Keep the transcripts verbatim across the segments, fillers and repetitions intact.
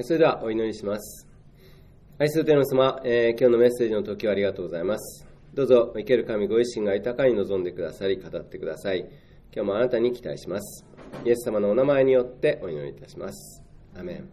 それではお祈りします。愛する天の様、えー、今日のメッセージの時はありがとうございます。どうぞ生ける神ご自身が豊かに望んでくださり語ってください。今日もあなたに期待します。イエス様のお名前によってお祈りいたします。アメン。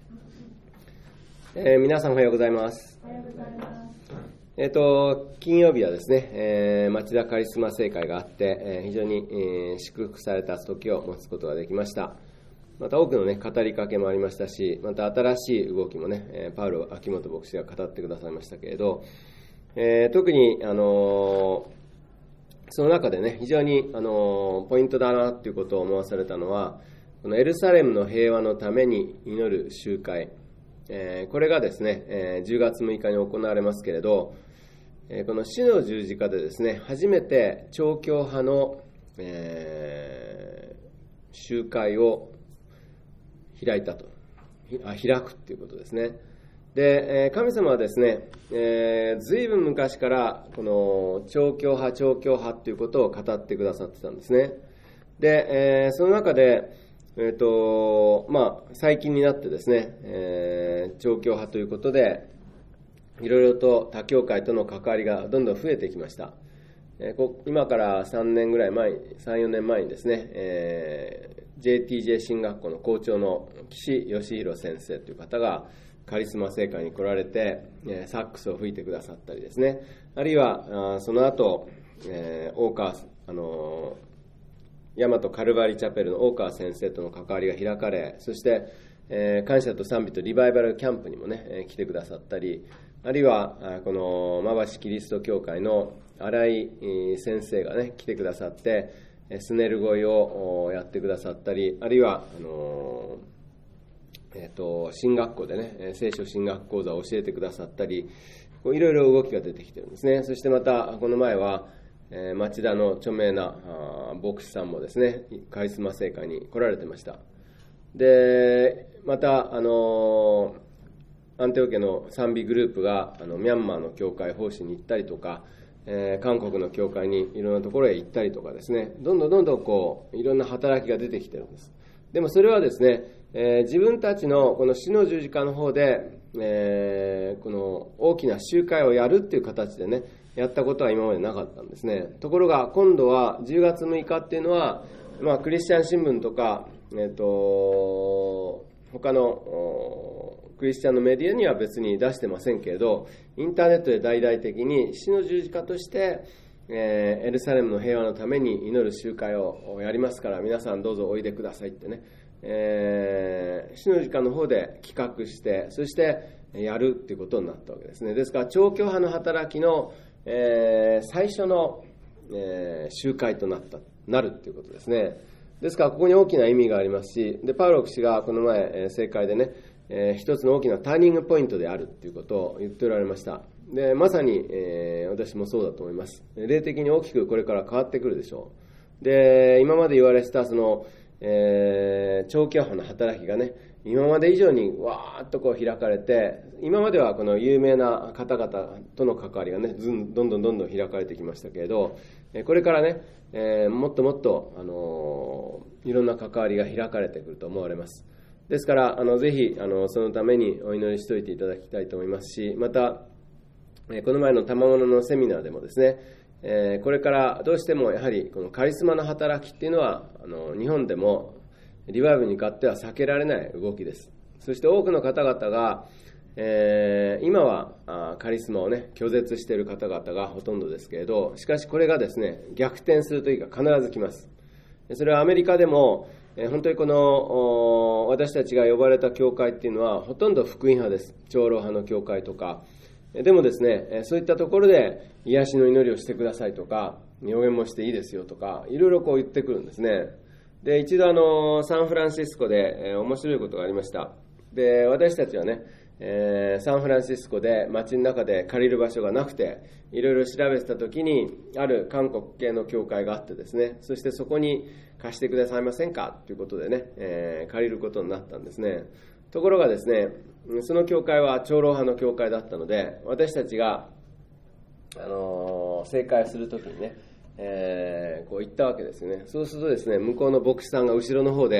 えー、皆さんおはようございます。 おはようございます。 えーと、金曜日はですね、えー、町田カリスマ聖会があって、えー、非常に、えー、祝福された時を持つことができました。また多くの、ね、語りかけもありましたし、また新しい動きもね、えー、パウロ・秋元牧師が語ってくださいましたけれど、えー、特に、あのー、その中でね、非常に、あのー、ポイントだなということを思わされたのは、このエルサレムの平和のために祈る集会、えー、これがですね、えー、じゅうがつむいかに行われますけれど、えー、この死の十字架でですね、初めて調教派の、えー、集会を開いたと、あ開くということですね。で、神様はですね、えー、ずいぶん昔からこの調教派調教派ということを語ってくださってたんですね。で、えー、その中で、えーとまあ、最近になってですね、えー、調教派ということでいろいろと他教会との関わりがどんどん増えてきました。えー、こ今からさんねんぐらい前、さん、よねんまえにですね、えージェイティージェー 進学校の校長の岸義弘先生という方がカリスマ聖会に来られてサックスを吹いてくださったりですね、あるいはその後、えー、大川あの大和カルバリチャペルの大川先生との関わりが開かれ、そして、えー、感謝と賛美とリバイバルキャンプにもね来てくださったり、あるいはこの馬橋キリスト教会の新井先生がね来てくださってスネル声をやってくださったり、あるいはあの、えー、と進学校でね聖書進学講座を教えてくださったり、いろいろ動きが出てきてるんですね。そしてまたこの前は、えー、町田の著名な牧師さんもですねカリスマ聖会に来られてました。でまたあのアンテオ家の賛美グループがあのミャンマーの教会奉仕に行ったりとか、えー、韓国の教会にいろんなところへ行ったりとかですね、どんどんどんどんこういろんな働きが出てきてるんです。でもそれはですね、えー、自分たちのこの死の十字架の方で、えー、この大きな集会をやるっていう形でねやったことは今までなかったんですね。ところが今度はじゅうがつむいかっていうのは、まあ、クリスチャン新聞とか、えー、と他のクリスチャンのメディアには別に出してませんけれど、インターネットで大々的に死の十字架として、えー、エルサレムの平和のために祈る集会をやりますから皆さんどうぞおいでくださいってね、えー、死の十字架の方で企画して、そしてやるっていうことになったわけですね。ですから調教派の働きの、えー、最初の、えー、集会となったなるっていうことですね。ですからここに大きな意味がありますし、でパウロ牧師がこの前、えー、聖会でね、えー、一つの大きなターニングポイントであるということを言っておられました。でまさに、えー、私もそうだと思います。霊的に大きくこれから変わってくるでしょう。で今まで言われてたその、えー、調教派の働きがね今まで以上にわーっとこう開かれて、今まではこの有名な方々との関わりがねずんどんどんどんどん開かれてきましたけれど、これからね、えー、もっともっと、あのー、いろんな関わりが開かれてくると思われます。ですからあのぜひあのそのためにお祈りしておいていただきたいと思いますし、またこの前の賜物のセミナーでもですね、えー、これからどうしてもやはりこのカリスマの働きっていうのはあの日本でもリバイブに勝っては避けられない動きです。そして多くの方々が、えー、今はあカリスマをね拒絶している方々がほとんどですけれど、しかしこれがですね逆転するというか必ず来ます。それはアメリカでも本当にこの私たちが呼ばれた教会っていうのはほとんど福音派です。長老派の教会とかでもですね、そういったところで癒しの祈りをしてくださいとか予言もしていいですよとかいろいろこう言ってくるんですね。で一度あのサンフランシスコで、えー、面白いことがありました。で私たちはね、えー、サンフランシスコで街の中で借りる場所がなくていろいろ調べてた時にある韓国系の教会があってですね、そしてそこに貸してくださいませんかということでね、えー、借りることになったんですね。ところがですね、その教会は長老派の教会だったので、私たちが、あのー、正会するときにね、えー、こう言ったわけですよね。そうするとですね、向こうの牧師さんが後ろの方で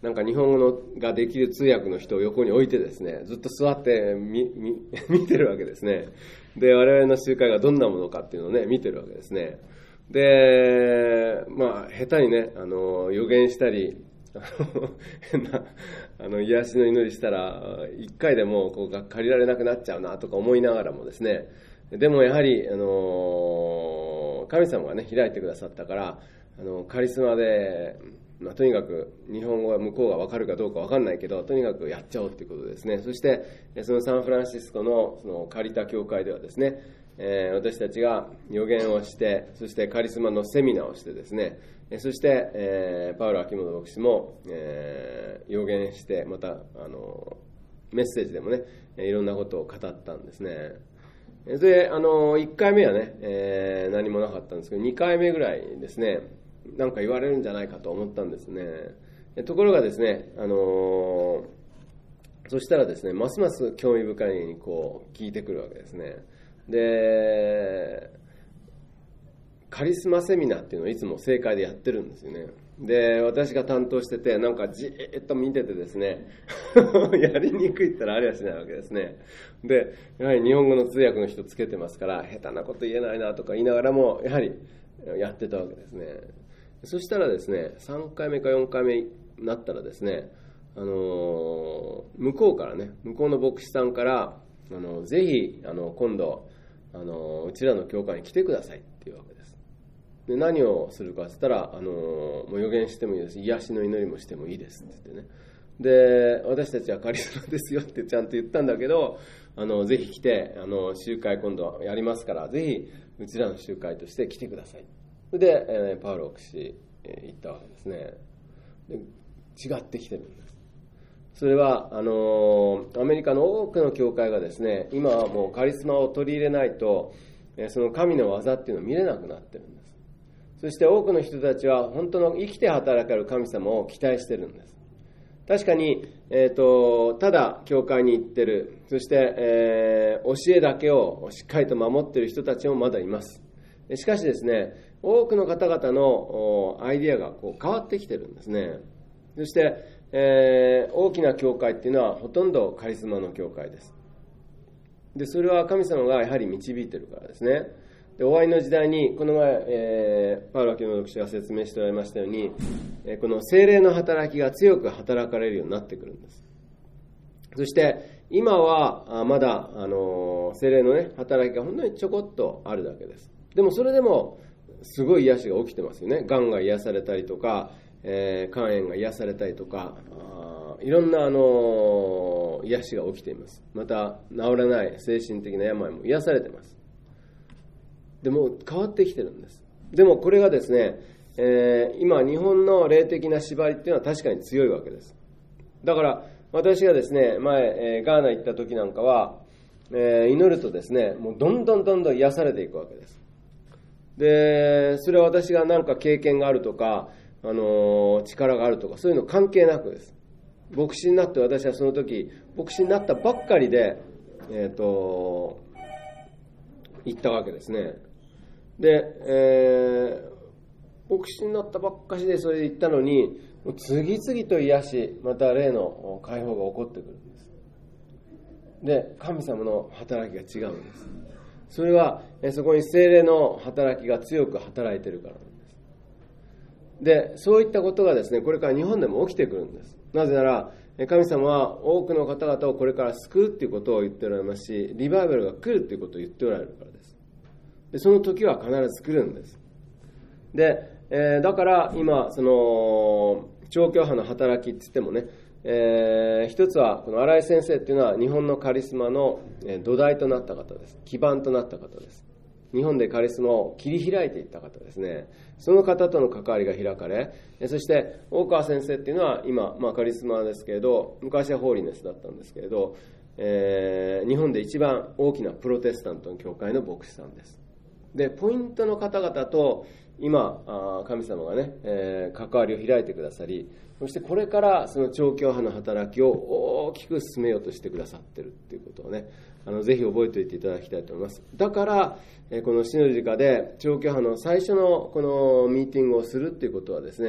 なんか日本語のができる通訳の人を横に置いてですね、ずっと座ってみみ見てるわけですね。で、我々の集会がどんなものかっていうのをね、見てるわけですね。で、まあ、下手にね、あの、予言したり、変な、あの、癒しの祈りしたら、一回でもこう借りられなくなっちゃうなとか思いながらもですね、でもやはり、あの、神様がね、開いてくださったから、あの、カリスマで、まあ、とにかく日本語は向こうが分かるかどうか分かんないけど、とにかくやっちゃおうということですね。そしてそのサンフランシスコのその借りた教会ではですね、えー、私たちが予言をして、そしてカリスマのセミナーをしてですね、そして、えー、パウロ秋元牧師も、えー、予言して、またあのメッセージでもね、いろんなことを語ったんですね。で、あのいっかいめはね、えー、何もなかったんですけど、にかいめぐらいですね、なんか言われるんじゃないかと思ったんですね。ところがですね、あのー、そしたらですね、ますます興味深いにこう聞いてくるわけですね。で、カリスマセミナーっていうのをいつも正会でやってるんですよね。で、私が担当してて、なんかじーっと見ててですね、やりにくいったらありゃしないわけですね。で、やはり日本語の通訳の人つけてますから、下手なこと言えないなとか言いながらも、やはりやってたわけですね。そしたらですね、さんかいめかよんかいめになったらですね、あのー、向こうからね、向こうの牧師さんから、あのぜひあの今度、あのうちらの教会に来てくださいっていうわけです。で、何をするかって言ったら、あのもう予言してもいいです、癒しの祈りもしてもいいですって言ってね。で、私たちはカリスマですよってちゃんと言ったんだけど、あのぜひ来て、あの集会今度やりますから、ぜひうちらの集会として来てください。で、えー、パウロ牧師、えー、言ったわけですね。で、違ってきてるんです。それはあのー、アメリカの多くの教会がですね、今はもうカリスマを取り入れないと、えー、その神の技っていうのを見れなくなってるんです。そして多くの人たちは本当の生きて働かれる神様を期待してるんです。確かに、えーと、ただ教会に行ってる、そして、えー、教えだけをしっかりと守っている人たちもまだいます。しかしですね、多くの方々のアイディアがこう変わってきてるんですね。そして、えー、大きな教会っていうのはほとんどカリスマの教会です。で、それは神様がやはり導いてるからですね。で、終わりの時代に、この前、えー、パウロ秋元牧師が説明しておられましたように、えー、この聖霊の働きが強く働かれるようになってくるんです。そして、今はまだ、あのー、聖霊のね、働きが本当にちょこっとあるだけです。でもそれでもすごい癒しが起きてますよね。がんが癒されたりとか、えー、肝炎が癒されたりとか、あいろんな、あのー、癒しが起きています。また治らない精神的な病も癒されています。でも変わってきてるんです。でもこれがですね、えー、今日本の霊的な縛りっていうのは確かに強いわけです。だから私がですね、前、えー、ガーナ行った時なんかは、えー、祈るとですね、もうどんどんどんどん癒されていくわけです。で、それは私が何か経験があるとか、あのー、力があるとか、そういうの関係なくです。牧師になって、私はその時、牧師になったばっかりで、えっと、行ったわけですね。で、えー、牧師になったばっかりでそれで行ったのに、次々と癒し、また霊の解放が起こってくるんです。で、神様の働きが違うんです。それはそこに聖霊の働きが強く働いているからなんです。で、そういったことがですね、これから日本でも起きてくるんです。なぜなら、神様は多くの方々をこれから救うっていうことを言っておられますし、リバイバルが来るっていうことを言っておられるからです。で、その時は必ず来るんです。で、えー、だから今、その、調教派の働きって言ってもね、えー、一つはこの新井先生っていうのは日本のカリスマの土台となった方です。基盤となった方です。日本でカリスマを切り開いていった方ですね。その方との関わりが開かれ、そして大川先生っていうのは今、まあ、カリスマですけれど、昔はホーリネスだったんですけれど、えー、日本で一番大きなプロテスタントの教会の牧師さんです。で、ポイントの方々と今神様がね、えー、関わりを開いてくださり、そしてこれからその調教派の働きを大きく進めようとしてくださっているっていうことをね、あのぜひ覚えておいていただきたいと思います。だから、えー、このシノジカで調教派の最初のこのミーティングをするっていうことはですね、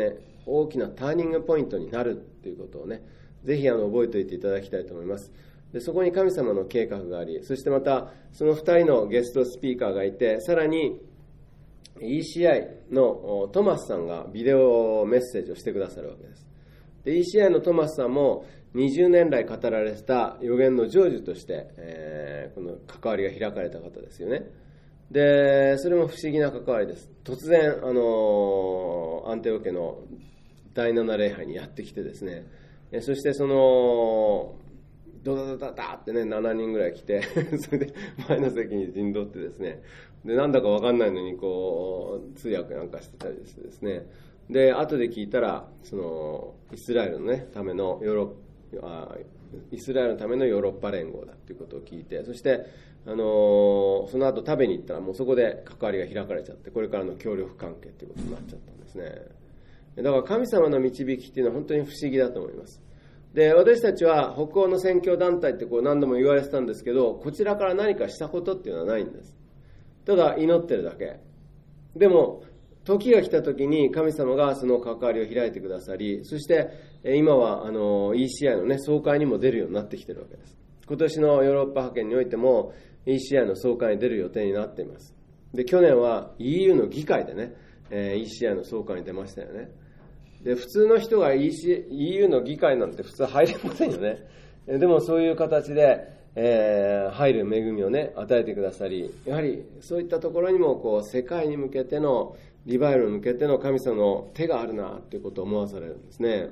大きなターニングポイントになるということをね、ぜひあの覚えておいていただきたいと思います。でそこに神様の計画があり、そしてまたそのふたりのゲストスピーカーがいて、さらに イーシーアイ のトマスさんがビデオメッセージをしてくださるわけです。で イーシーアイ のトマスさんもにじゅうねん来語られた預言の成就として、えー、この関わりが開かれた方ですよね。でそれも不思議な関わりです。突然、あのアンテオ家のだいなな礼拝にやってきてですね、そしてそのドダダダダってね、ななにんぐらい来てそれで前の席に陣取ってですね、でなんだか分かんないのにこう通訳なんかしてたりしてですね、で後で聞いたらそのイスラエルの、ね、ためのヨーロあイスラエルのためのヨーロッパ連合だということを聞いて、そして、あのー、その後食べに行ったらもうそこで関わりが開かれちゃって、これからの協力関係ということになっちゃったんですね。だから神様の導きっていうのは本当に不思議だと思います。で私たちは北欧の宣教団体ってこう何度も言われてたんですけど、こちらから何かしたことっていうのはないんです。ただ祈ってるだけ。でも時が来た時に神様がその関わりを開いてくださり、そして今はあの イーシーアイ の、ね、総会にも出るようになってきているわけです。今年のヨーロッパ派遣においても イーシーアイ の総会に出る予定になっています。で去年は イーユー の議会でね、えー、イーシーアイ の総会に出ましたよね。で普通の人が イーユー の議会なんて普通入れませんよね。でもそういう形で、えー、入る恵みをね与えてくださり、やはりそういったところにもこう世界に向けてのリバイバルに向けての神様の手があるなということを思わされるんですね。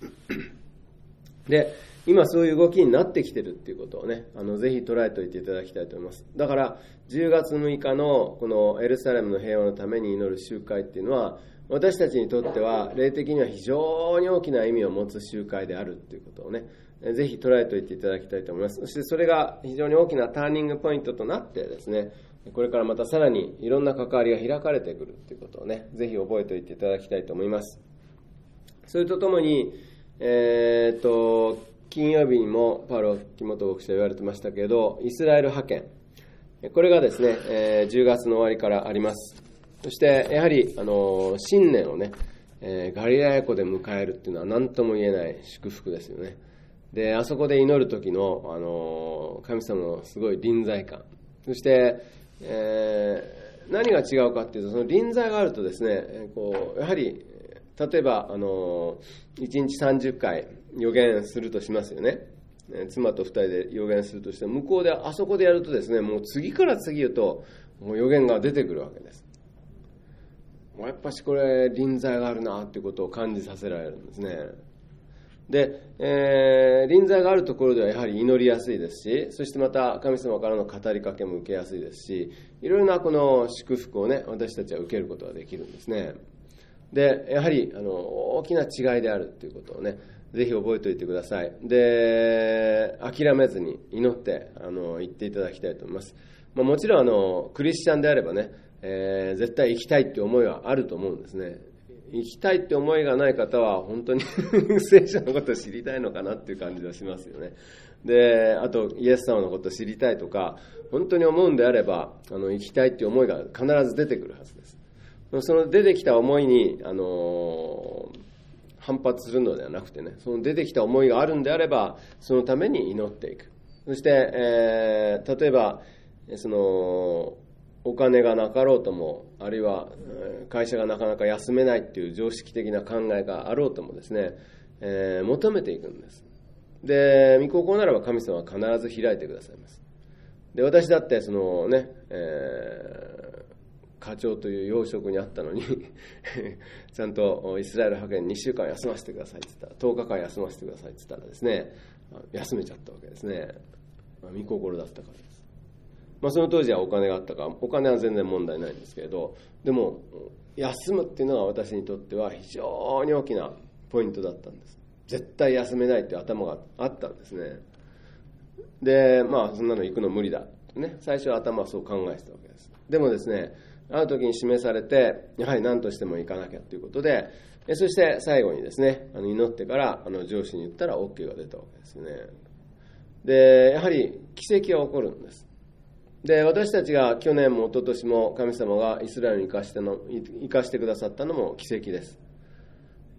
で今そういう動きになってきているということをね、あのぜひ捉えておいていただきたいと思います。だからじゅうがつむいかのこのエルサレムの平和のために祈る集会っていうのは、私たちにとっては霊的には非常に大きな意味を持つ集会であるということをね、ぜひ捉えておいていただきたいと思います。そしてそれが非常に大きなターニングポイントとなってですね、これからまたさらにいろんな関わりが開かれてくるということをね、ぜひ覚えておいていただきたいと思います。それとともに、えー、っと金曜日にもパウロ・木本牧師は言われてましたけど、イスラエル派遣、これがですね、えー、じゅうがつの終わりからあります。そしてやはりあの新年をね、えー、ガリラヤ湖で迎えるっていうのは何とも言えない祝福ですよね。であそこで祈る時の、あの神様のすごい臨在感、そして、えー、何が違うかっていうと、その臨在があるとですね、こうやはり例えばあのいちにちさんじゅっかい予言するとしますよね。妻とふたりで予言するとして向こうであそこでやるとですね、もう次から次へともう予言が出てくるわけです。やっぱしこれ臨在があるなということを感じさせられるんですね。で、えー、臨在があるところではやはり祈りやすいですし、そしてまた神様からの語りかけも受けやすいですし、いろいろなこの祝福をね、私たちは受けることができるんですね。でやはりあの大きな違いであるということをね、ぜひ覚えておいてください。で諦めずに祈ってあの言っていただきたいと思います。まあ、もちろんあのクリスチャンであればね、えー、絶対行きたいって思いはあると思うんですね。行きたいって思いがない方は本当に聖書のことを知りたいのかなっていう感じはしますよね。であとイエス様のことを知りたいとか本当に思うんであれば、あの行きたいっていう思いが必ず出てくるはずです。その出てきた思いに、あのー、反発するのではなくてね、その出てきた思いがあるんであればそのために祈っていく。そして、えー、例えばそのお金がなかろうとも、あるいは会社がなかなか休めないっていう常識的な考えがあろうともですね、えー、求めていくんです。で御心ならば神様は必ず開いてくださいます。で私だってそのね、えー課長という要職にあったのにちゃんとイスラエル派遣にしゅうかん休ませてくださいって言ったら、とおかかん休ませてくださいって言ったらですね、休めちゃったわけですね。御心だったからです。まあ、その当時はお金があったか、お金は全然問題ないんですけれど、でも休むっていうのが私にとっては非常に大きなポイントだったんです。絶対休めないっていう頭があったんですね。でまあそんなの行くの無理だってね、最初は頭はそう考えてたわけです。でもですね、ある時に示されて、やはり何としても行かなきゃということで、そして最後にですね、あの祈ってからあの上司に言ったら OK が出たわけですね。でやはり奇跡が起こるんです。で私たちが去年も一昨年も神様がイスラエルに行かしての行かしてくださったのも奇跡です。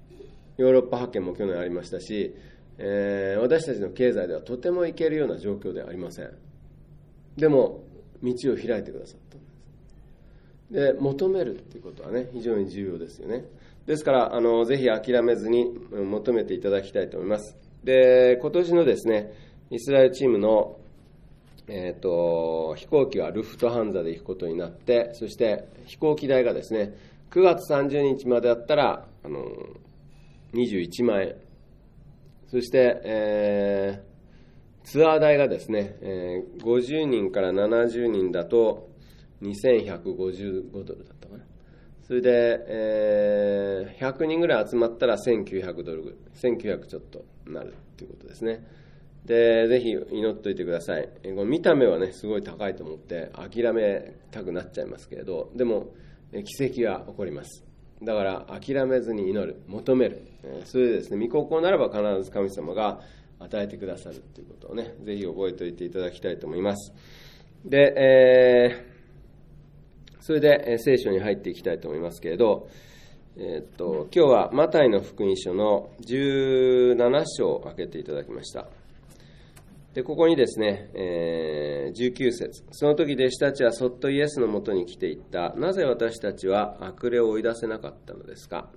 ヨーロッパ派遣も去年ありましたし、えー、私たちの経済ではとてもいけるような状況ではありません。でも道を開いてくださったんです。で、求めるっていうことはね、非常に重要ですよね。ですからあのぜひ諦めずに求めていただきたいと思います。で、今年のですね、イスラエルチームの、えー、と飛行機はルフトハンザで行くことになって、そして飛行機代がですね、くがつさんじゅうにちまでだったらあのにじゅういちまんえん、そして、えー、ツアー代がですね、えー、ごじゅうにんからななじゅうにんだとにせんひゃくごじゅうごドルだったかな。それで、えー、ひゃくにんぐらい集まったらせんきゅうひゃくドル、せんきゅうひゃくちょっとなるということですね。で、ぜひ祈っておいてください。この見た目はね、すごい高いと思って諦めたくなっちゃいますけれど、でも奇跡は起こります。だから諦めずに祈る、求める、それでですね、御心ならば必ず神様が与えてくださるということをね、ぜひ覚えておいていただきたいと思います。で、えーそれで聖書に入っていきたいと思いますけれど、えー、っと今日はマタイの福音書のじゅうなな章を開けていただきました。で、ここにですね、えー、じゅうきゅう節、その時弟子たちはそっとイエスのもとに来ていった。なぜ私たちは悪霊を追い出せなかったのですか。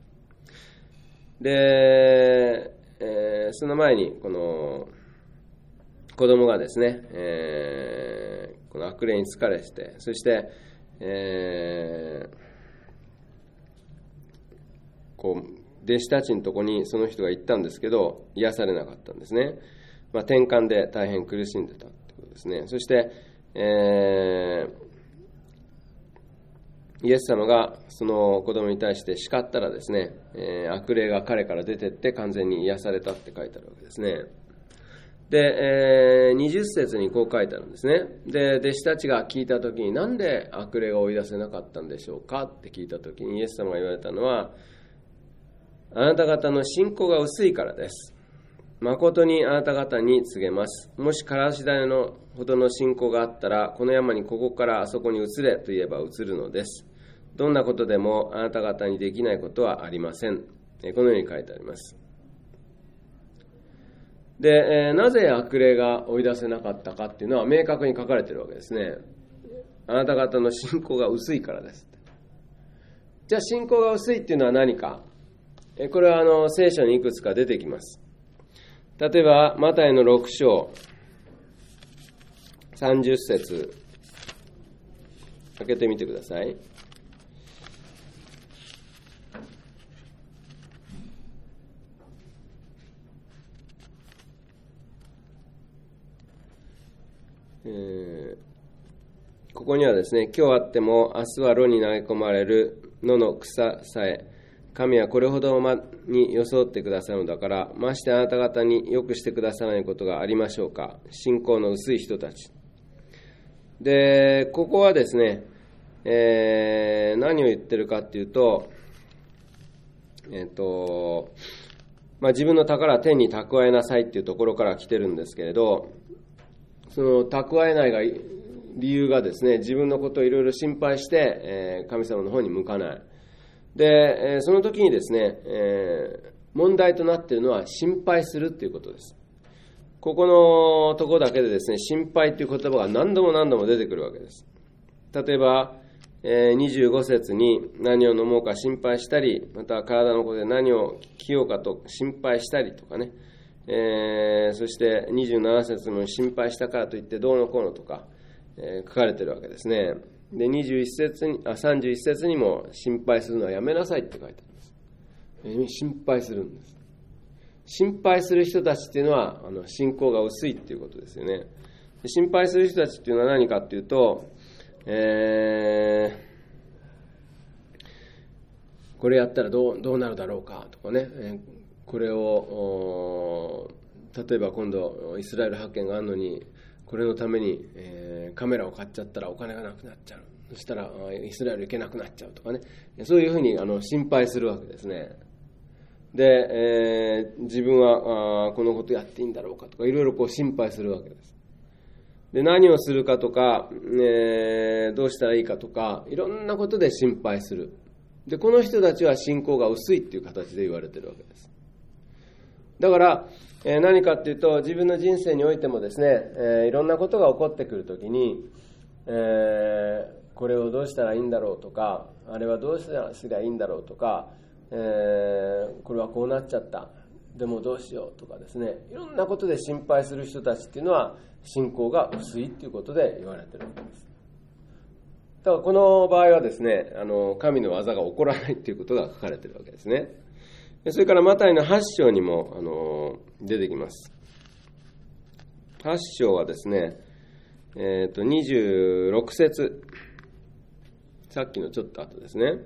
で、えー、その前にこの子供がですね、えー、この悪霊に疲れて、そしてえー、こう弟子たちのところにその人が行ったんですけど、癒されなかったんですね。まあ、転換で大変苦しんでたということですね。そして、えー、イエス様がその子供に対して叱ったらですね、えー、悪霊が彼から出てって完全に癒されたって書いてあるわけですね。で、えー、にじゅっ節にこう書いてあるんですね。で、弟子たちが聞いたときに、なんで悪霊が追い出せなかったんでしょうかって聞いたときに、イエス様が言われたのは、あなた方の信仰が薄いからです。誠にあなた方に告げます。もしからし種のほどの信仰があったら、この山にここからあそこに移れと言えば移るのです。どんなことでもあなた方にできないことはありません。このように書いてあります。で、えー、なぜ悪霊が追い出せなかったかっていうのは明確に書かれているわけですね。あなた方の信仰が薄いからです。じゃあ信仰が薄いっていうのは何か。えこれはあの聖書にいくつか出てきます。例えばマタイのろく章さんじゅっ節開けてみてください。えー、ここにはですね、今日あっても明日は炉に投げ込まれる野の草さえ神はこれほどに装ってくださるのだから、ましてあなた方によくしてくださらないことがありましょうか。信仰の薄い人たちで、ここはですね、えー、何を言ってるかっていうと、えっとまあ、自分の宝は天に蓄えなさいっていうところから来てるんですけれど、その蓄えないが理由がですね、自分のことをいろいろ心配して、えー、神様の方に向かない。で、えー、その時にですね、えー、問題となっているのは心配するっていうことです。ここのところだけでですね、心配という言葉が何度も何度も出てくるわけです。例えば、えー、にじゅうご節に何を飲もうか心配したり、また体のことで何を着ようかと心配したりとかね、えー、そしてにじゅうなな節も心配したからといってどうのこうのとか、えー、書かれているわけですね。でにじゅういち節にあさんじゅういち節にも心配するのはやめなさいって書いてあります。えー、心配するんです。心配する人たちっていうのはあの信仰が薄いっていうことですよね。で心配する人たちっていうのは何かっていうと、えー、これやったらどう、どうなるだろうかとかね、えーこれを例えば今度イスラエル派遣があるのに、これのために、えー、カメラを買っちゃったらお金がなくなっちゃう、そしたらイスラエル行けなくなっちゃうとかね、そういうふうにあの心配するわけですね。で、えー、自分はあこのことやっていいんだろうかとか、いろいろこう心配するわけです。で、何をするかとか、えー、どうしたらいいかとか、いろんなことで心配する。 で、この人たちは信仰が薄いっていう形で言われているわけです。だから、えー、何かっていうと、自分の人生においてもですね、えー、いろんなことが起こってくるときに、えー、これをどうしたらいいんだろうとか、あれはどうすりゃいいんだろうとか、えー、これはこうなっちゃった、でもどうしようとかですね、いろんなことで心配する人たちっていうのは信仰が薄いっていうことで言われているわけです。だからこの場合はですね、あの神の技が起こらないということが書かれているわけですね。それからマタイのはち章にもあの出てきます。はち章はですね、えー、とにじゅうろく節、さっきのちょっと後ですね、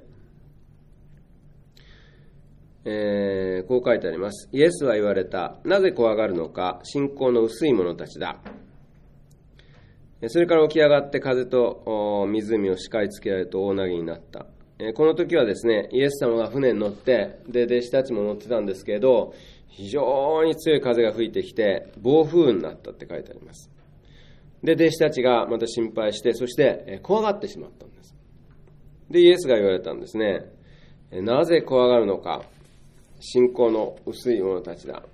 えー、こう書いてあります。イエスは言われた。なぜ怖がるのか、信仰の薄い者たちだ。それから起き上がって風と湖を叱りつけられると大なぎになった。この時はですね、イエス様が船に乗って、で、弟子たちも乗ってたんですけれど、非常に強い風が吹いてきて、暴風雨になったって書いてあります。で、弟子たちがまた心配して、そして怖がってしまったんです。で、イエスが言われたんですね。なぜ怖がるのか、信仰の薄い者たちだ。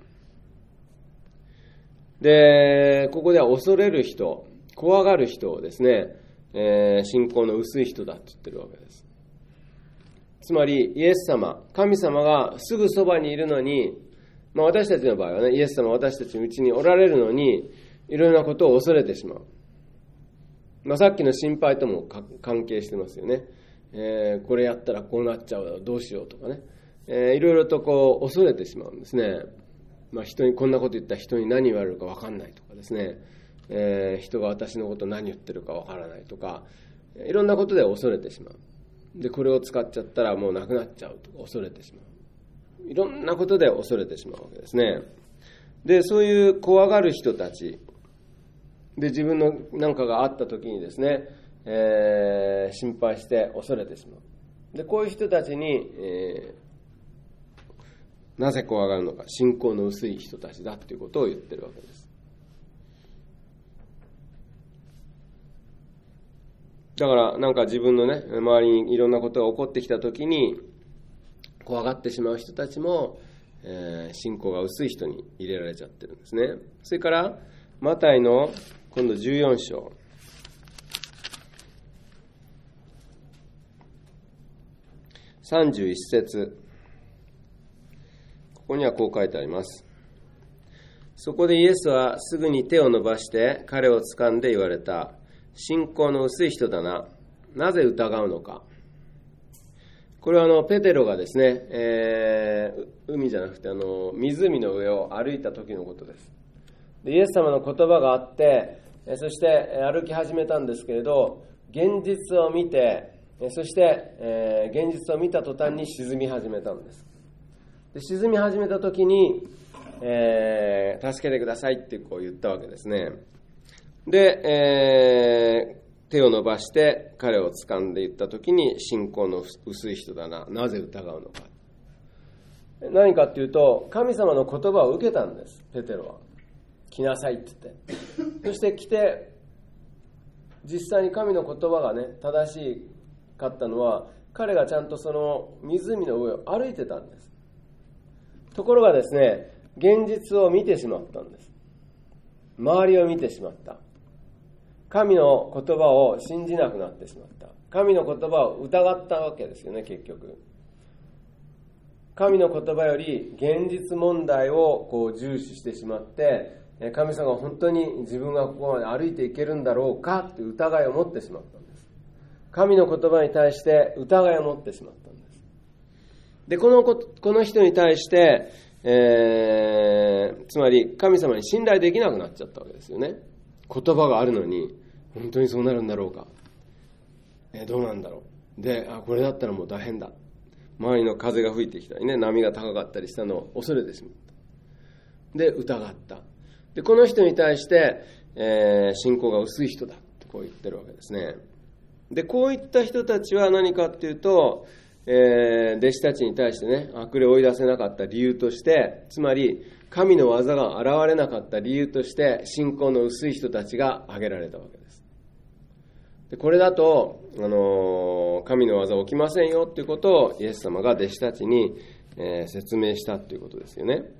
で、ここでは恐れる人、怖がる人をですね、えー、信仰の薄い人だと言ってるわけです。つまり、イエス様、神様がすぐそばにいるのに、まあ私たちの場合はね、イエス様は私たちのうちにおられるのに、いろいろなことを恐れてしまう。まあさっきの心配とも関係してますよね。えー、これやったらこうなっちゃうだろう、どうしようとかね。えー、いろいろとこう恐れてしまうんですね。まあ人にこんなこと言ったら人に何言われるか分かんないとかですね。えー、人が私のこと何言ってるかわからないとか、いろんなことで恐れてしまう。で、これを使っちゃったらもうなくなっちゃうとか恐れてしまう。いろんなことで恐れてしまうわけですね。で、そういう怖がる人たちで、自分の何かがあった時にですね、えー、心配して恐れてしまう。で、こういう人たちに、えー、なぜ怖がるのか、信仰の薄い人たちだということを言ってるわけです。だからなんか自分のね、周りにいろんなことが起こってきたときに怖がってしまう人たちも、えー、信仰が薄い人に入れられちゃってるんですね。それからマタイの今度じゅうよん章、さんじゅういち節、ここにはこう書いてあります。そこでイエスはすぐに手を伸ばして彼を掴んで言われた。信仰の薄い人だな。なぜ疑うのか。これはあのペテロがですね、えー、海じゃなくてあの湖の上を歩いた時のことです。で、イエス様の言葉があって、そして歩き始めたんですけれど、現実を見て、そして、えー、現実を見た途端に沈み始めたんです。で、沈み始めた時に、えー、助けてくださいってこう言ったわけですね。で、えー、手を伸ばして彼を掴んでいったときに信仰の薄い人だな、なぜ疑うのか。何かっていうと、神様の言葉を受けたんです、ペテロは。来なさいって言って。そして来て、実際に神の言葉がね、正しかったのは、彼がちゃんとその湖の上を歩いてたんです。ところがですね、現実を見てしまったんです。周りを見てしまった。神の言葉を信じなくなってしまった。神の言葉を疑ったわけですよね、結局。神の言葉より現実問題をこう重視してしまって、神様が本当に自分がここまで歩いていけるんだろうかという疑いを持ってしまったんです。神の言葉に対して疑いを持ってしまったんです。で、このこ、この人に対して、えー、つまり神様に信頼できなくなっちゃったわけですよね。言葉があるのに本当にそうなるんだろうか、えー、どうなんだろう、で、あ、これだったらもう大変だ、周りの風が吹いてきたりね、波が高かったりしたのを恐れてしまった。で、疑った。で、この人に対して、えー、信仰が薄い人だってこう言ってるわけですね。で、こういった人たちは何かっていうと、えー、弟子たちに対してね、悪霊を追い出せなかった理由として、つまり神の技が現れなかった理由として、信仰の薄い人たちが挙げられたわけです。 これだと、あのー、神の技起きませんよということをイエス様が弟子たちに、えー、説明したということですよね。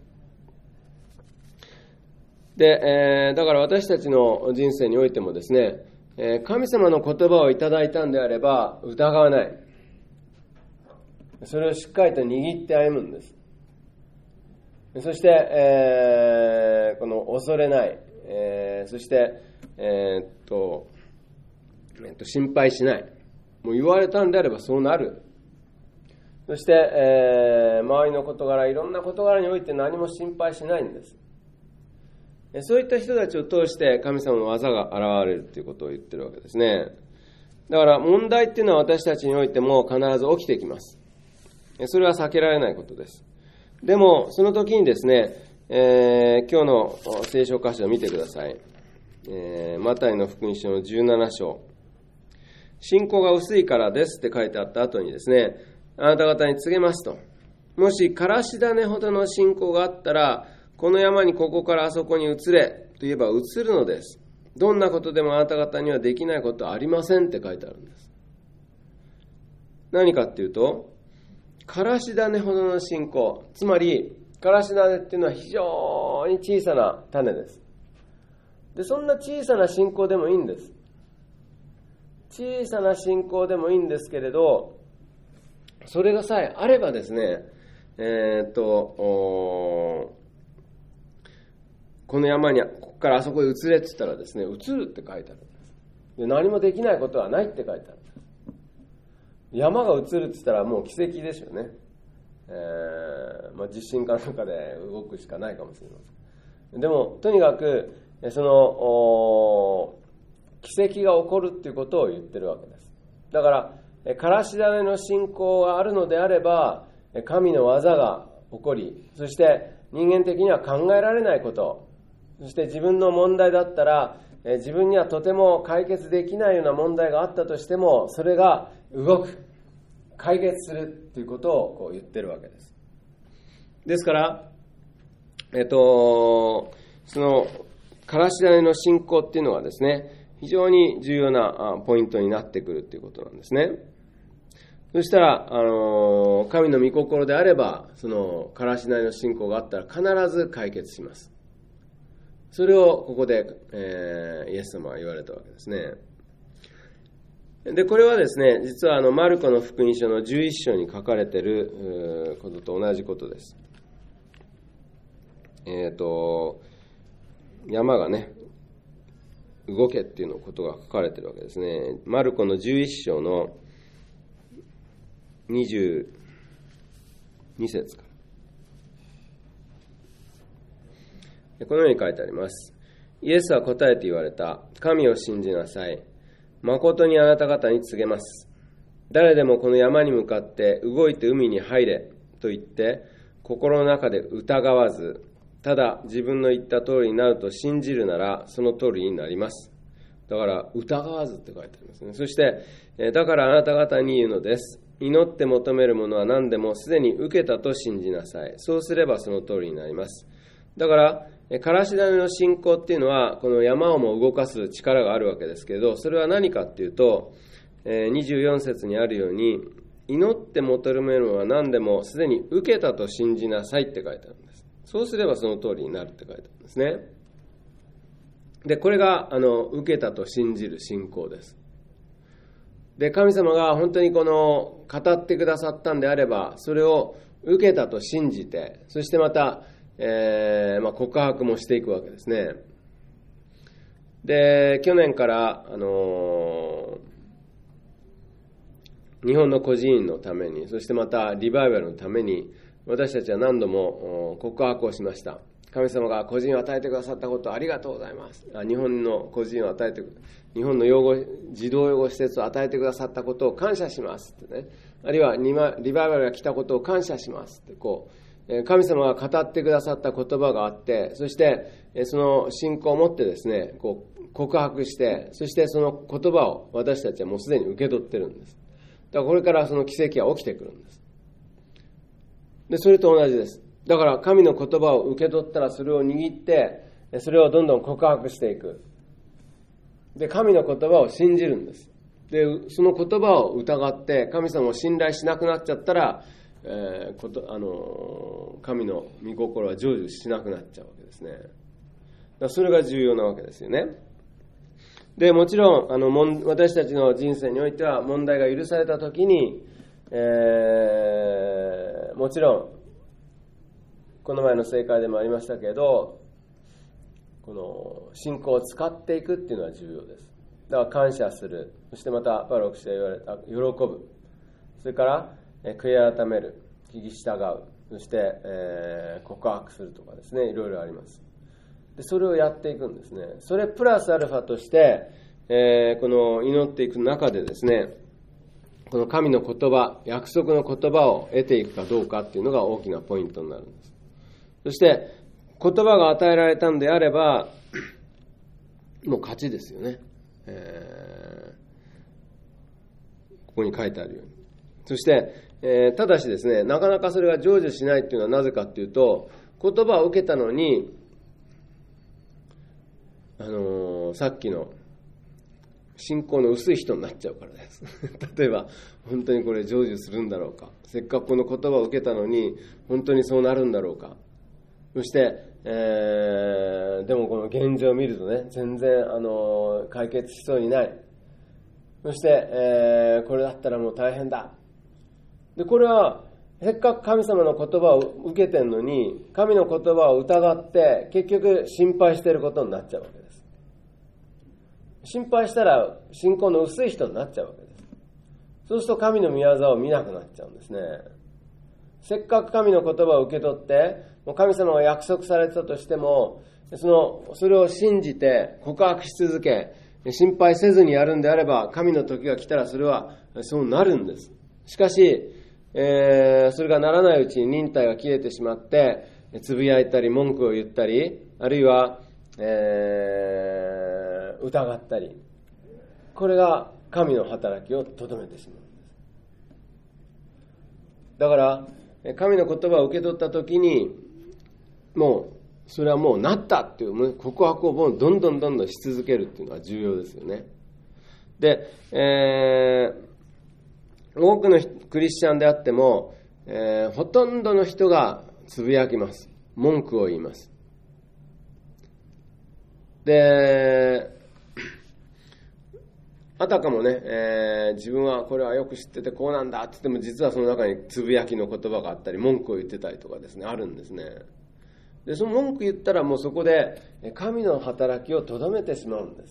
で、えー、だから私たちの人生においてもですね、えー、神様の言葉をいただいたんであれば疑わない。それをしっかりと握って歩むんです。そして、えー、この恐れない、えー、そして、えー、っと、えー、っと心配しない。もう言われたんであればそうなる。そして、えー、周りの事柄、いろんな事柄において何も心配しないんです。そういった人たちを通して神様の技が現れるということを言ってるわけですね。だから問題っていうのは私たちにおいても必ず起きてきます。それは避けられないことです。でもその時にですね、えー、今日の聖書箇所を見てください。えー、マタイの福音書のじゅうなな章。信仰が薄いからですって書いてあった後にですね、あなた方に告げますと。もしからし種ほどの信仰があったら、この山にここからあそこに移れと言えば移るのです。どんなことでもあなた方にはできないことはありませんって書いてあるんです。何かっていうと、からし種ほどの信仰、つまりからし種っていうのは非常に小さな種です。で、そんな小さな信仰でもいいんです。小さな信仰でもいいんですけれど、それがさえあればですね、えー、っとこの山にここからあそこへ移れって言ったらですね、移るって書いてあるんです。で、何もできないことはないって書いてあるんです。山が移るって言ったらもう奇跡ですよね。えーまあ、地震かなんかで動くしかないかもしれません。でもとにかくその奇跡が起こるっていうことを言ってるわけです。だからからし種の信仰があるのであれば神の技が起こり、そして人間的には考えられないこと、そして自分の問題だったら自分にはとても解決できないような問題があったとしても、それが動く、解決するということをこう言ってるわけです。ですから、えっと、そのからし種の信仰っていうのはですね、非常に重要なポイントになってくるということなんですね。そしたら、あの、神の御心であれば、そのからし種の信仰があったら必ず解決します。それをここで、えー、イエス様は言われたわけですね。で、これはですね、実はあのマルコの福音書のじゅういっ章に書かれていることと同じことです。えっと、山がね、動けっていうのことが書かれているわけですね。マルコのじゅういっ章のにじゅうに節から。このように書いてあります。イエスは答えて言われた。神を信じなさい。誠にあなた方に告げます。誰でもこの山に向かって動いて海に入れと言って心の中で疑わず、ただ自分の言った通りになると信じるならその通りになります。だから疑わずって書いてありますね。そしてだからあなた方に言うのです。祈って求めるものは何でもすでに受けたと信じなさい。そうすればその通りになります。だからからし種の信仰っていうのはこの山をも動かす力があるわけですけれど、それは何かっていうとにじゅうよん節にあるように、祈って求めるものは何でもすでに受けたと信じなさいって書いてあるんです。そうすればその通りになるって書いてあるんですね。で、これがあの受けたと信じる信仰です。で、神様が本当にこの語ってくださったんであれば、それを受けたと信じて、そしてまた、えーまあ、告白もしていくわけですね。で、去年から、あのー、日本の孤児院のために、そしてまたリバイバルのために、私たちは何度も告白をしました。神様が孤児院を与えてくださったことをありがとうございます。日本の孤児院を与えて、日本の養護児童養護施設を与えてくださったことを感謝しますってね。あるいはリバイバルが来たことを感謝しますってこう、神様が語ってくださった言葉があって、そしてその信仰を持ってですね、こう告白して、そしてその言葉を私たちはもうすでに受け取ってるんです。だからこれからその奇跡が起きてくるんです。で、それと同じです。だから神の言葉を受け取ったらそれを握って、それをどんどん告白していく。で、神の言葉を信じるんです。 で、その言葉を疑って神様を信頼しなくなっちゃったら、えー、ことあの神の御心は成就しなくなっちゃうわけですね。だからそれが重要なわけですよね。でもちろんあの私たちの人生においては問題が許されたときに、えー、もちろんこの前の正解でもありましたけど、この信仰を使っていくっていうのは重要です。だから感謝する、そしてまたパウロ牧師が言われた喜ぶ、それから悔い改める、聞き従う、そして、えー、告白するとかですね、いろいろあります。でそれをやっていくんですね。それプラスアルファとして、えー、この祈っていく中でですね、この神の言葉、約束の言葉を得ていくかどうかっていうのが大きなポイントになるんです。そして言葉が与えられたんであればもう勝ちですよね、えー、ここに書いてあるように。そして、えー、ただしですね、なかなかそれが成就しないっていうのはなぜかっていうと、言葉を受けたのにあのー、さっきの信仰の薄い人になっちゃうからです例えば本当にこれ成就するんだろうか、せっかくこの言葉を受けたのに本当にそうなるんだろうか、そして、えー、でもこの現状を見るとね、全然、あのー、解決しそうにない。そして、えー、これだったらもう大変だ。でこれはせっかく神様の言葉を受けてるのに、神の言葉を疑って結局心配していることになっちゃうわけです。心配したら信仰の薄い人になっちゃうわけです。そうすると神の御業を見なくなっちゃうんですね。せっかく神の言葉を受け取って、もう神様が約束されてたとしても、そのそれを信じて告白し続け、心配せずにやるんであれば、神の時が来たらそれはそうなるんです。しかし、えー、それがならないうちに忍耐が切れてしまって、つぶやいたり文句を言ったり、あるいは、えー、疑ったり、これが神の働きをとどめてしまうんです。だから神の言葉を受け取ったときに、もうそれはもうなったっていう告白をどんどんどんどんし続けるっていうのは重要ですよね。で、えー、多くのクリスチャンであっても、えー、ほとんどの人がつぶやきます。文句を言います。で、あたかもね、えー、自分はこれはよく知っててこうなんだって言っても、実はその中につぶやきの言葉があったり、文句を言ってたりとかですね、あるんですね。で、その文句言ったらもうそこで神の働きをとどめてしまうんです。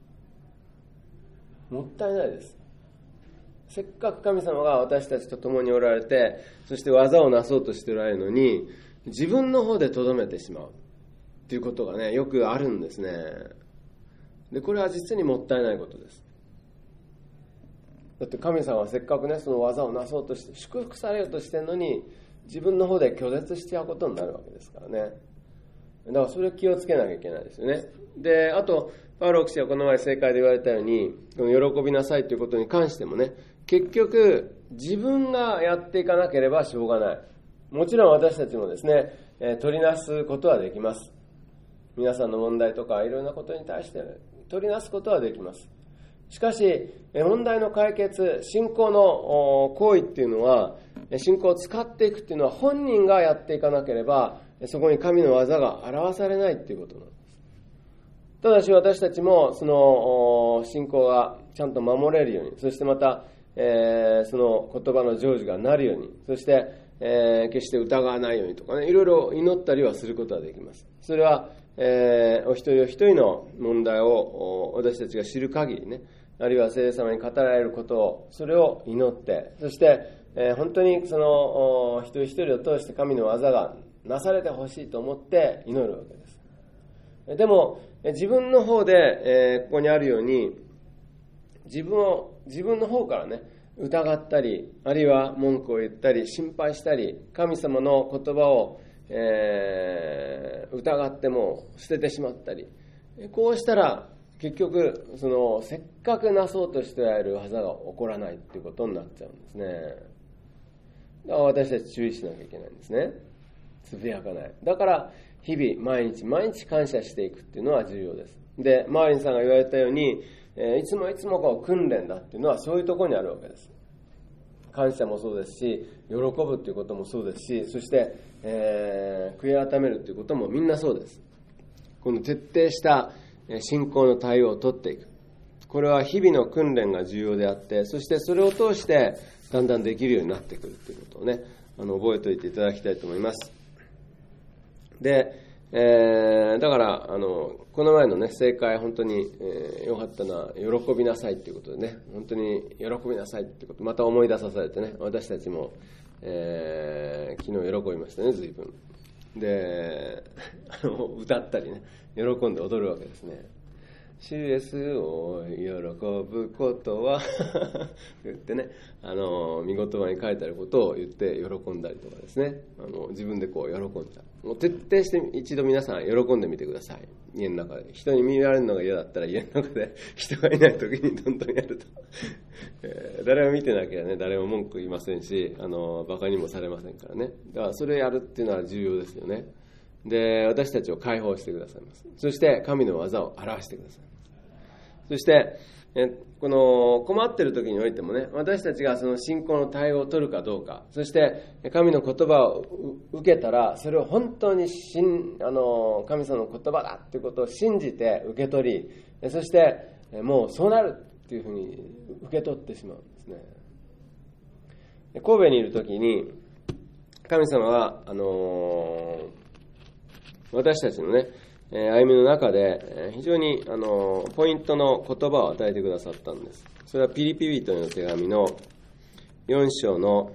もったいないです。せっかく神様が私たちと共におられて、そして技をなそうとしておられるのに、自分の方でとどめてしまうっていうことがね、よくあるんですね。で、これは実にもったいないことです。だって神様はせっかくね、その技をなそうとして祝福されようとしてるのに、自分の方で拒絶しちゃうことになるわけですからね。だからそれを気をつけなきゃいけないですよね。で、あとパウロ牧師はこの前正解で言われたように、この喜びなさいということに関してもね、結局自分がやっていかなければしょうがない。もちろん私たちもですね、えー、取りなすことはできます。皆さんの問題とかいろんなことに対して取りなすことはできます。しかし問題の解決、信仰の行為っていうのは、信仰を使っていくっていうのは本人がやっていかなければ、そこに神の技が表されないっていうことなんです。ただし私たちもその信仰がちゃんと守れるように、そしてまた、えー、その言葉の成就がなるように、そして、えー、決して疑わないようにとかね、いろいろ祈ったりはすることができます。それは、えー、お一人お一人の問題を私たちが知る限りね、あるいは聖霊様に語られることを、それを祈って、そして、えー、本当にその一人一人を通して神の技がなされてほしいと思って祈るわけです。でも自分の方で、えー、ここにあるように自分を自分の方からね疑ったり、あるいは文句を言ったり心配したり、神様の言葉を、えー、疑っても捨ててしまったり、こうしたら結局そのせっかくなそうとしている技が起こらないっていうことになっちゃうんですね。だから私たち注意しなきゃいけないんですね。つぶやかない。だから日々毎日毎日感謝していくっていうのは重要です。で、マーリンさんが言われたように、 えー、いつもいつもこう訓練だっていうのはそういうところにあるわけです。感謝もそうですし、喜ぶということもそうですし、そして、えー、悔い改めるということもみんなそうです。この徹底した信仰の対応を取っていく。これは日々の訓練が重要であって、そしてそれを通してだんだんできるようになってくるということをね、あの覚えておいていただきたいと思います。で、えー、だからあのこの前のね正解本当に、えー、よかったな、喜びなさいということでね、本当に喜びなさいということまた思い出さされてね、私たちも、えー、昨日喜びましたね、随分であの歌ったりね、喜んで踊るわけですね。主イエスを喜ぶことは言ってね、あの見言葉に書いてあることを言って喜んだりとかですね、あの自分でこう喜んだ。もう徹底して一度皆さん喜んでみてください。家の中で人に見られるのが嫌だったら家の中で人がいない時にどんどんやると、えー、誰も見てなきゃね、誰も文句言いませんし、あのバカにもされませんからね。だからそれをやるっていうのは重要ですよね。で、私たちを解放してくださいます。そして神の技を表してください。そしてこの困っている時においてもね、私たちがその信仰の対応を取るかどうか、そして神の言葉を受けたらそれを本当に信あの神様の言葉だということを信じて受け取り、そしてもうそうなるというふうに受け取ってしまうんですね。神戸にいる時に神様はあの私たちのね歩みの中で非常にあのポイントの言葉を与えてくださったんです。それはピリピ人への手紙のよん章の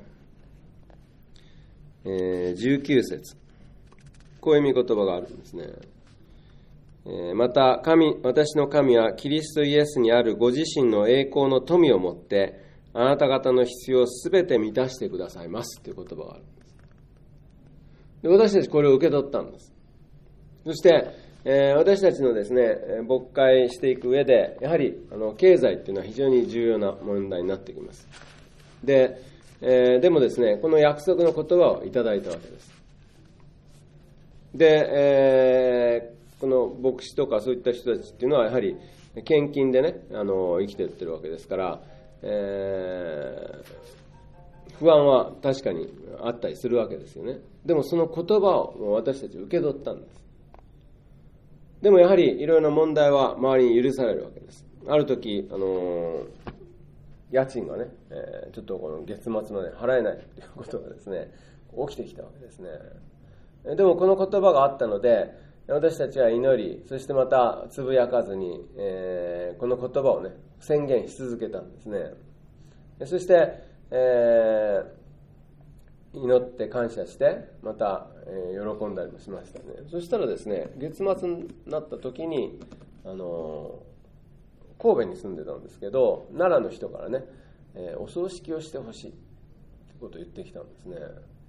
じゅうきゅう節、こういう御言葉があるんですね。また神、私の神はキリストイエスにあるご自身の栄光の富をもってあなた方の必要をすべて満たしてくださいますという言葉があるんです。で、私たちこれを受け取ったんです。そして、えー、私たちのですね、牧会していく上で、やはりあの経済っていうのは非常に重要な問題になってきます。で、えー、でもですね、この約束の言葉をいただいたわけです。で、えー、この牧師とかそういった人たちっていうのはやはり献金でね、あの生きていってるわけですから、えー、不安は確かにあったりするわけですよね。でもその言葉を私たち受け取ったんです。でもやはりいろいろな問題は周りに許されるわけです。ある時、あのー、家賃がね、えー、ちょっとこの月末まで払えないということがですね、起きてきたわけですね。でもこの言葉があったので、私たちは祈り、そしてまたつぶやかずに、えー、この言葉をね、宣言し続けたんですね。そして、えー祈って感謝してまた、えー、喜んだりもしましたね。そしたらですね、月末になった時にあのー、神戸に住んでたんですけど、奈良の人からね、えー、お葬式をしてほしいってことを言ってきたんですね。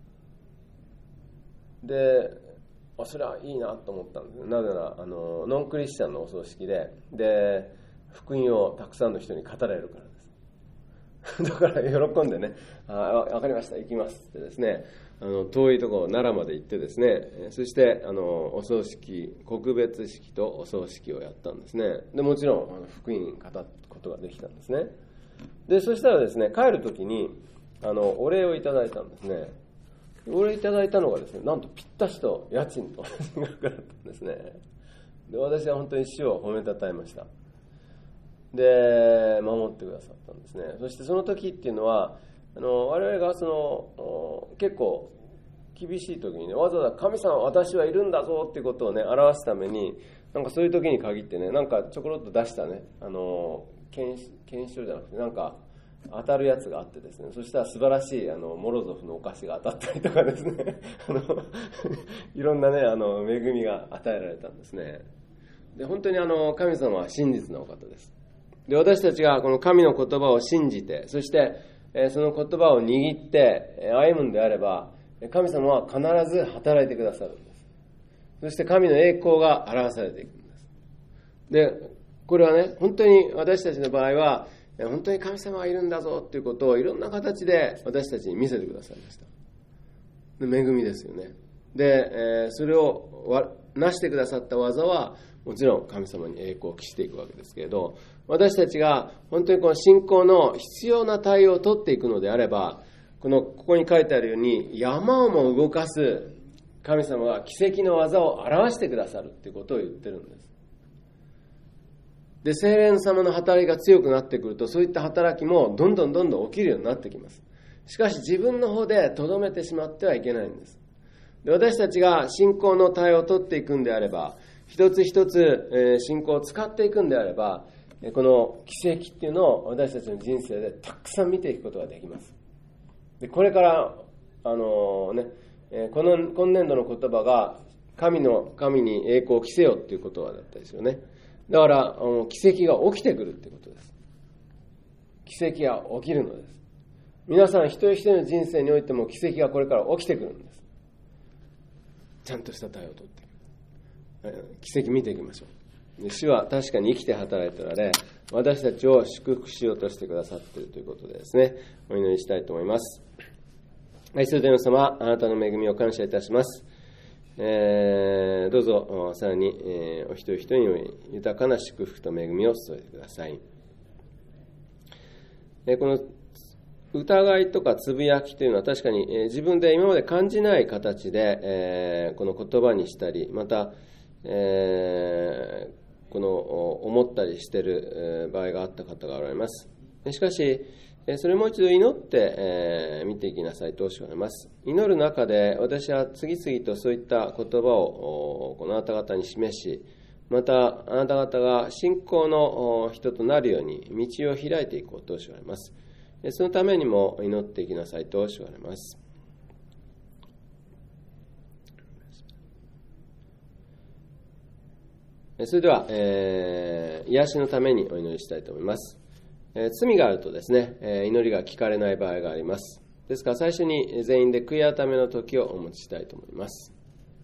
で、あ、それはいいなと思ったんです。なぜならあのー、ノンクリスチャンのお葬式で、で福音をたくさんの人に語られるからです。だから喜んでね、あ、分かりました、行きますってですね、あの遠いところ奈良まで行ってですね、そしてあのお葬式、告別式とお葬式をやったんですね。でもちろんあの福音語ることができたんですね。でそしたらですね、帰るときにあのお礼をいただいたんですね。お礼いただいたのがですね、なんとぴったしと家賃と金額だったんですね。で私は本当に主を褒めたたえました。で守ってくださったんですね。そしてその時っていうのはあの我々がその結構厳しい時にね、わざわざ神様私はいるんだぞっていうことをね表すために、なんかそういう時に限ってね、なんかちょころっと出したね、あの検証じゃなくてなんか当たるやつがあってですね、そしたら素晴らしいあのモロゾフのお菓子が当たったりとかですねあのいろんなねあの恵みが与えられたんですね。で本当にあの神様は真実なお方です。で私たちがこの神の言葉を信じて、そしてその言葉を握って歩むんであれば、神様は必ず働いてくださるんです。そして神の栄光が表されていくんです。でこれはね、本当に私たちの場合は本当に神様がいるんだぞということをいろんな形で私たちに見せてくださいました。で恵みですよね。でそれを成してくださった技はもちろん神様に栄光を期していくわけですけれど、私たちが本当にこの信仰の必要な対応を取っていくのであれば、このここに書いてあるように山をも動かす神様が奇跡の技を表してくださるということを言ってるんです。で、聖霊様の働きが強くなってくると、そういった働きもどんどんどんどん起きるようになってきます。しかし自分の方で留めてしまってはいけないんです。で、私たちが信仰の対応を取っていくんであれば、一つ一つ、えー、信仰を使っていくんであれば、この奇跡っていうのを私たちの人生でたくさん見ていくことができます。で、これからあのー、ね、えー、この今年度の言葉が神の神に栄光を着せよっていう言葉だったですよね。だからあの奇跡が起きてくるってことです。奇跡が起きるのです。皆さん一人一人の人生においても奇跡がこれから起きてくるんです。ちゃんとした対応を取っていく。奇跡見ていきましょう。で、主は確かに生きて働いておられ、私たちを祝福しようとしてくださっているということでですね、お祈りしたいと思います。愛する天の様、あなたの恵みを感謝いたします。えー、どうぞさらに、えー、お一人一人に豊かな祝福と恵みを注いでください。えー、この疑いとかつぶやきというのは確かに、えー、自分で今まで感じない形で、えー、この言葉にしたり、また、えー、この思ったりしている場合があった方がおられます。しかし、それもう一度祈って、えー、見ていきなさいとおっしゃいます。祈る中で私は次々とそういった言葉をこのあなた方に示し、またあなた方が信仰の人となるように道を開いていこうとおっしゃいます。そのためにも祈っていきなさいとおっしゃいます。それでは、えー、癒しのためにお祈りしたいと思います。えー、罪があるとですね、えー、祈りが聞かれない場合があります。ですから最初に全員で悔い改めの時をお持ちしたいと思います。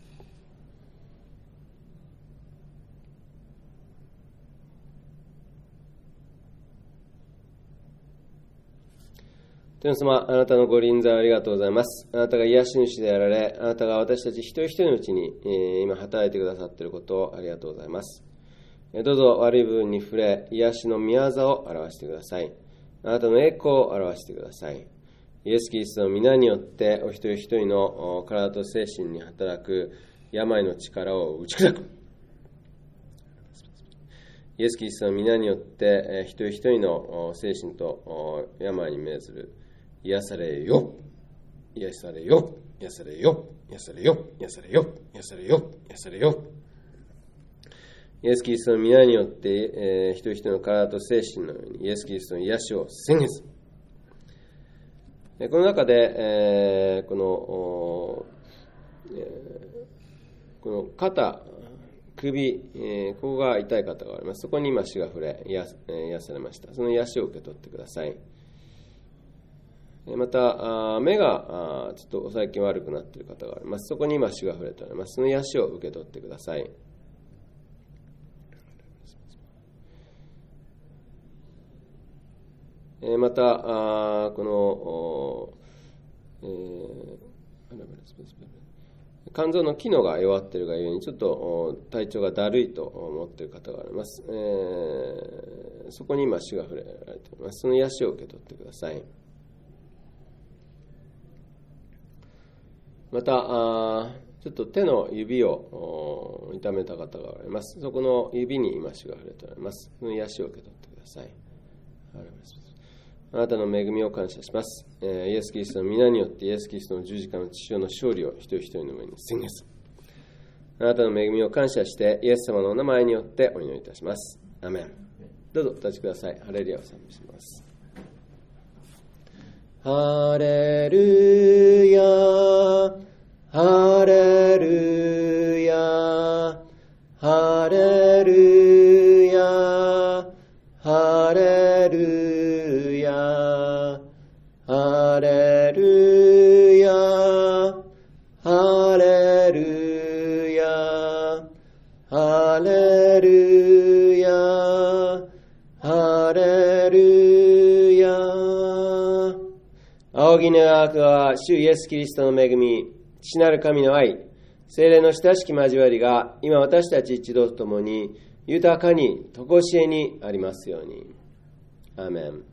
天の様、あなたのご臨在をありがとうございます。あなたが癒し主であられ、あなたが私たち一人一人のうちに、えー、今働いてくださっていることをありがとうございます。どうぞ悪い部分に触れ、癒しの御業を表してください。あなたの栄光を表してください。イエス・キリストの皆によってお一人一人の体と精神に働く病の力を打ち砕く。イエス・キリストの皆によって一人一人の精神と病に命ずる癒されよ、癒されよ、癒されよ、癒されよ、癒されよ、癒されよ、癒されよ。イエス・キリストの皆によって、えー、一人一人の体と精神のようにイエス・キリストの癒しを宣言する。この中で、えー、この、えー、この肩、首、えー、ここが痛い方があります。そこに今、主が触れ、癒、癒されました。その癒しを受け取ってください。また、目がちょっと最近悪くなっている方があります。そこに今、主が触れております。その癒しを受け取ってください。また、この、えー、肝臓の機能が弱っているがゆえに、ちょっと体調がだるいと思っている方があります。えー、そこに今、主が触れられております。その癒しを受け取ってください。また、ちょっと手の指を痛めた方がおります。そこの指に今、主が触れております。その癒しを受け取ってください。あなたの恵みを感謝します。イエス・キリストの皆によってイエス・キリストの十字架の父親の勝利を一人一人の上に宣言する。あなたの恵みを感謝してイエス様のお名前によってお祈りいたします。アメン。どうぞお立ちください。ハレルヤを賛美します。ハレルヤ、ハレルヤ、ハレルヤ、ハレルヤ、ハレルヤ、ハレルヤ、ハレルヤ、ハレルヤ。仰ぎ願わくは主イエスキリストの恵み、父なる神の愛、 聖霊の親しき交わりが今私たち一同と共に豊かに常しえにありますように。アーメン。